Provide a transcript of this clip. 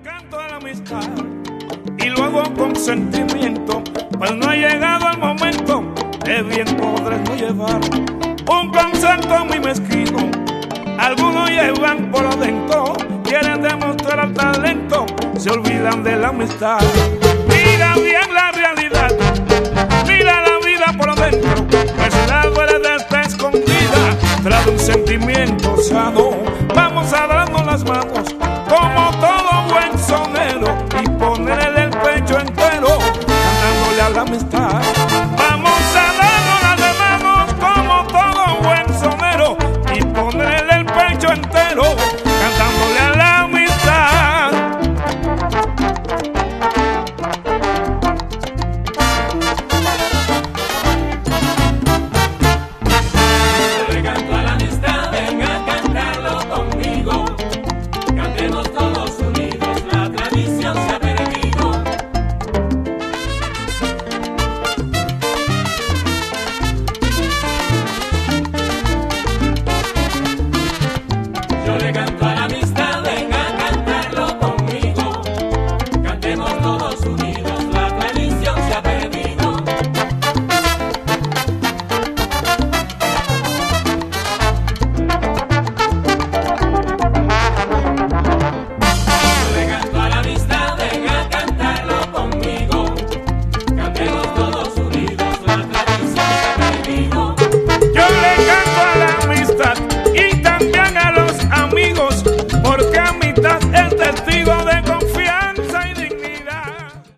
canto a la amistad y lo hago con sentimiento, pues no ha llegado el momento que bien podré no llevar un concepto muy mezquino. Algunos llevan por adentro, quieren demostrar el talento, se olvidan de la amistad. Mira bien la realidad, mira la vida por dentro, pues la verdad está escondida tras un sentimiento sano. Vamos a darnos las manos como todo buen sonero y ponerle el pecho entero cantándole a la amistad. Vamos a darnos las manos como todo buen sonero y ponerle el pecho entero cantándole a la amistad. Yo le canto a la amistad, venga a cantarlo conmigo. Cantemos todos unidos, la tradición se ha perdido. Yo le canto a